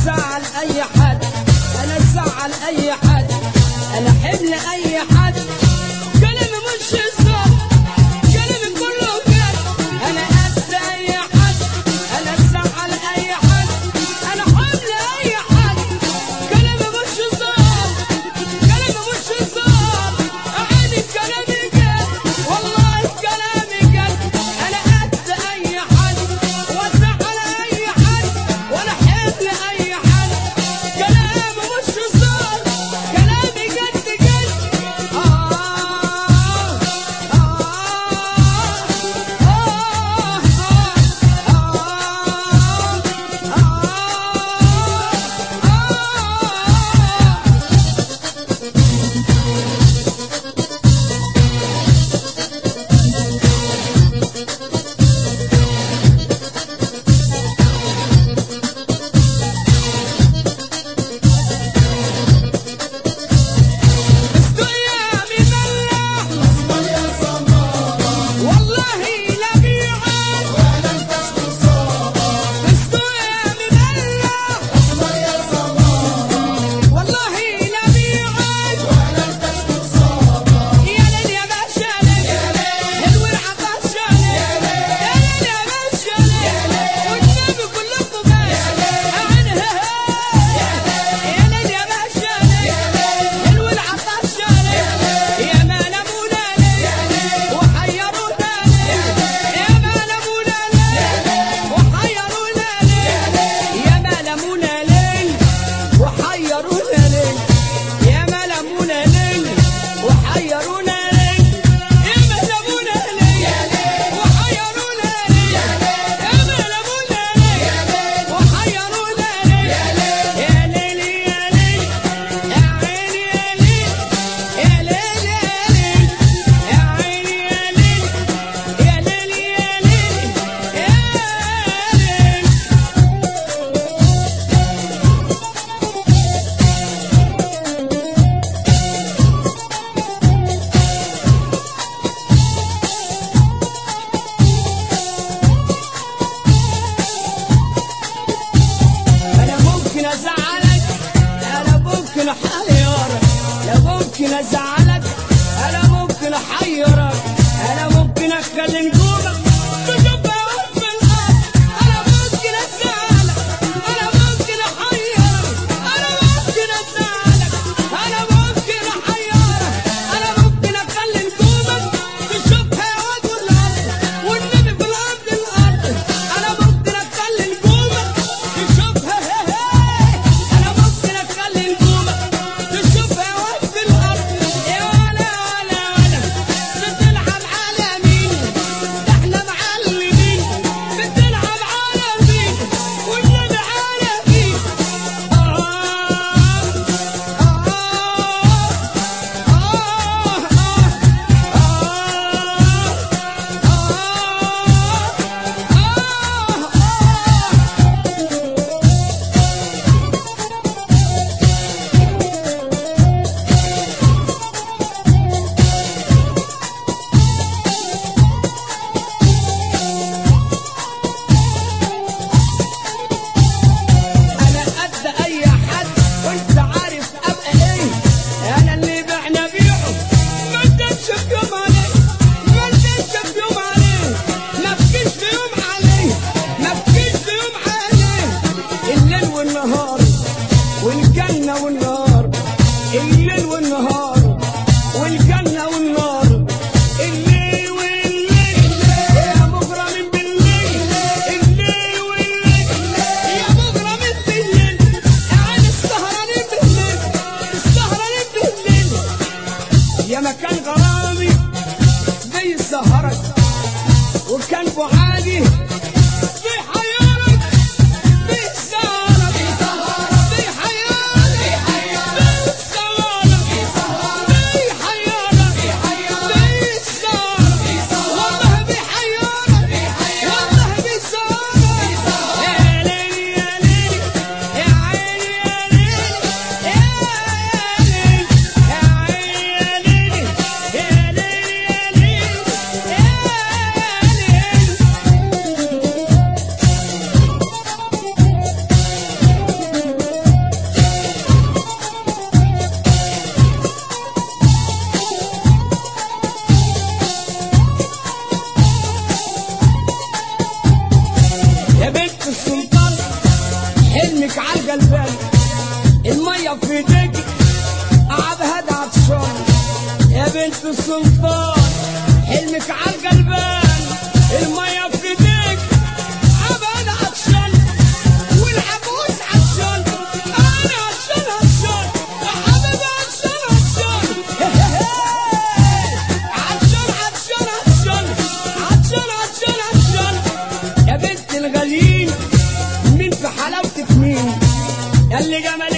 ازعل اي حد، انا ازعل اي حد، انا حمل اي حد. كلامي مش هزار، كلامي كله بجد. انا قد اي حد، انا ازعل اي حد، انا حمل اي حد. كلامي مش هزار، كلامي مش هزار. عيني كلامي جد، والله كلامي جد. انا قد اي حد وازعل اي حد، وانا حمل اي حد. كلامي مش هزار، كلامي جد جد. ممكن ازعلك، انا ممكن احيرك، انا ممكن اتكلم جوبك تشبهك في الارض. انا ممكن ازعلك، انا ممكن احيرك، انا ممكن ازعلك، انا ممكن احيرك، انا ممكن اتكلم جوبك تشبهك في الارض والنبي في الارض. انا ممكن اتكلم جوبك تشبهك، انا ممكن اتكلم جوبك حلمك عالقلبان المية في ايديك عبهد عطشان يا بنت السلطان حلمك عالقلبان المية في ايديك عبهد عطشان والعبوس عطشان انا عطشان عطشان يا حبيبي عطشان عطشان عطشان عطشان عطشان عطشان عطشان عطشان يا بنت الغاليين مين في حلاوتك مين ياللي جمال